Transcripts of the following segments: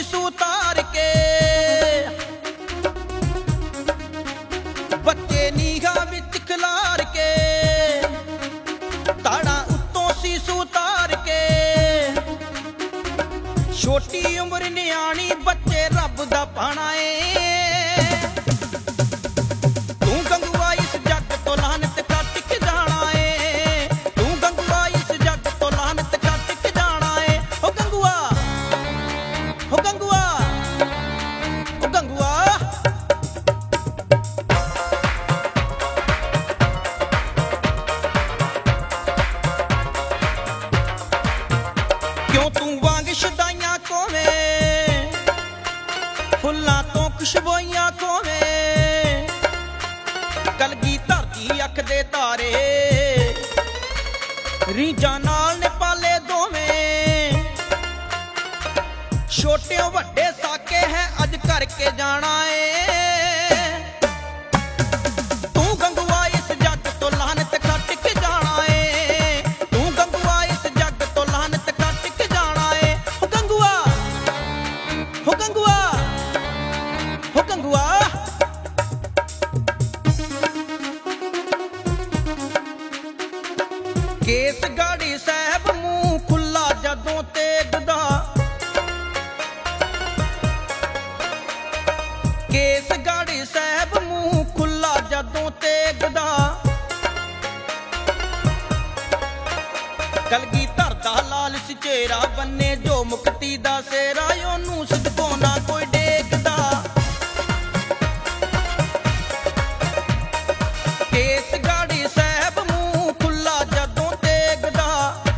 सीसू तार के बच्चे नीहा विच खिलार के ताड़ा उत्तों सीसू तार के छोटी उम्र नियाणी बच्चे रब दा पाना ए तू गंगूआ इस जग तो लानत कट के जाना ए तू गंगूआ इस जग तो लानत कट के जाना ए ओ गंगूआ ओ गंगूआ ओ गंगूआ क्यों तू वांग शदाइयां कोवे फुल्लां तो खुशबोइयां कोवे कलगी धरती अख दे तारे रीझां नाल ने पाले दोवें छोटे वड्डे साके है अज करके जाना ए तू गंगूआ इस जग तो लानत कट के जाना ए तू गंगूआ इस जग तो लानत कट के जाना ए ओ गंगूआ ओ गंगूआ ओ गंगूआ केस गाड़ी साहब मुंह खुला जदों तेगदा केस गाड़ी साहब मुंह खुला जदों तेगदा कलगी धरदा लाल सिचेरा बन्ने जो मुक्ति दा सेरा ओनू सदकों ना कोई डेकदा केस गाड़ी साहब मुंह खुला जदों तेगदा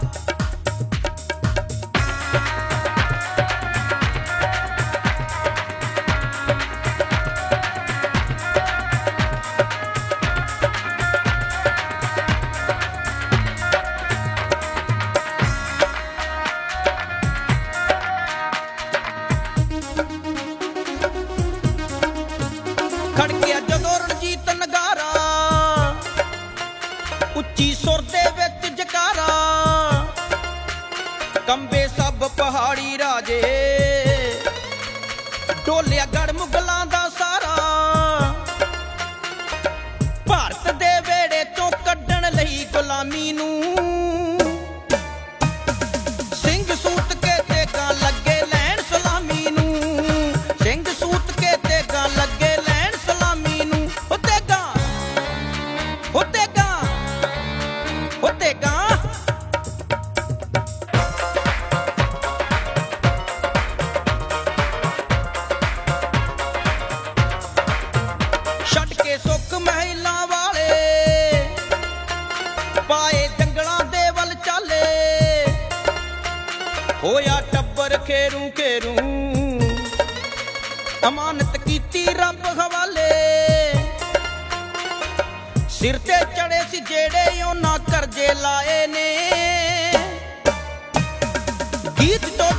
खड़किया जदों रणजीत नगारा उच्ची सुर दे विच जकारा कंबे सब पहाड़ी राजे डोलिया गढ़ मुगलां दा सारा भारत दे वेड़े चों कड्ढण लई गुलामी नूं सिंह सूत के तेगां लगे लैण सलामी नूं सिंह सूत के तेगां लगे लैण सलामी नूं ओ तेगां ओ तेगां ओ तेगां छड्ड के सुख महिलां वाले पाए जंगलां दे वल चाले होया टब्बर खेरू खेरू अमानत कीती रब हवाले सिर ते चढ़े सी जेड़े ओना करजे लाए ने गीत तो